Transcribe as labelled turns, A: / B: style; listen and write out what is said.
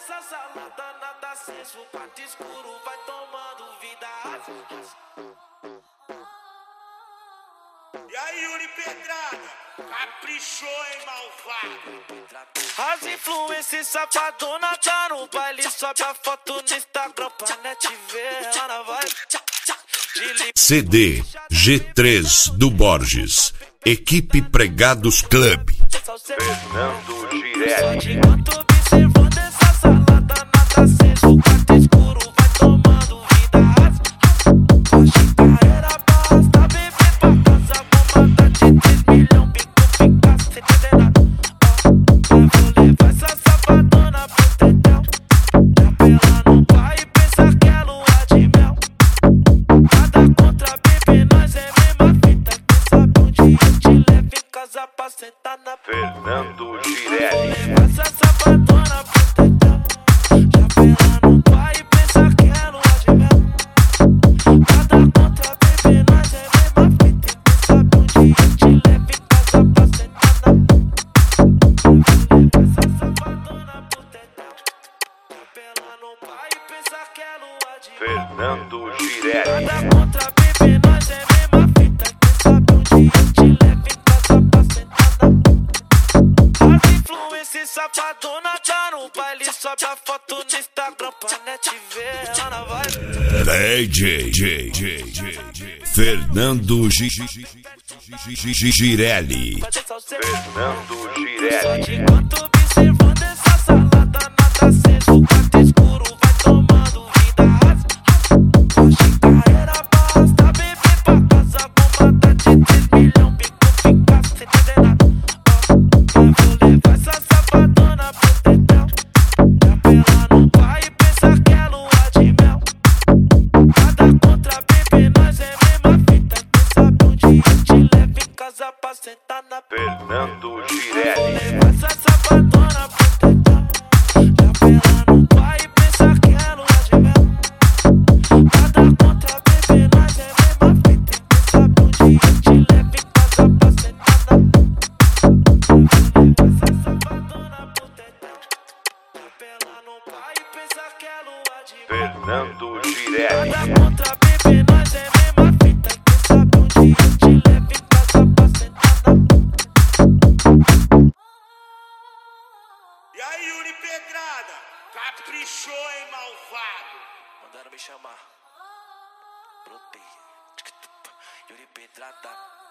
A: nessa salada, nada aceso, quarto escuro, vai tomando vida.
B: E aí, Yuri Pedrada, caprichou, hein, malvado?
A: As influências safadona tá no baile, sobe a foto no Instagram pra net ver, ela vai.
C: CD G3 do Borges, Equipe Pregados Club.
D: Fernando Girelli.
A: Enquanto observando essa salada, nada aceso, quarto escuro, vai tomando vida. Hoje carreira basta, beber pra casa, vou matar de 3 milhões, bico fica sem entender nada. Eu vou levar essa safadona pro tetão. Ela não vai pensar que é lua de mel. Nada contra bebê, nós é mesma fita. Quem sabe um dia eu te levo em casa pra sentar na
D: Fernando Girelli.
A: essa safadona pro tetão. Já ela não vai pensar que é lua de mel. Nada contra bebê, nós é mesma fita. Quem sabe um dia eu te levo em casa pra sentar na essa safadona pro tetão. Ela não vai pensar que é lua de mel.
D: Fernando Girelli.
A: Nada contra bebê, nós é mesma fita. Quem sabe um dia eu te levo em casa pra sentar na. As influências safadona tá no baile, sobe a foto no Instagram pra net ver, ela vai.
C: DJ Fernando Girelli.
D: Fernando Girelli.
A: Enquanto observando essa salada, nada aceso, quarto escuro, vai tomando vida. Hoje carreira basta, beber pra casa, vou matar de 3 milhões, bico fica sem entender nada. Eu vou levar essa safadona pro tetão. Ela não vai pensar que é lua de mel. Nada contra bebê, nós é mesma fita. Quem sabe um dia eu te levo em casa pra sentar na.
D: Fernando
A: Eu vou
D: Girelli.
A: levar essa safadona pro tetão. Ela não vai pensar que é lua de mel. Nada contra bebê, nós é mesma fita. Quem sabe um dia eu te levo em casa pra sentar na. Essa safadona pro tetão. Ela não vai pensar que é lua de mel.
D: Fernando Girelli.
A: Nada contra bebê, nós é mesma fita. Quem sabe um dia eu te levo em casa pra sentar na.
B: E aí, Yuri Pedrada, caprichou, hein, malvado?
A: Mandaram me chamar. Brotei. Yuri Pedrada.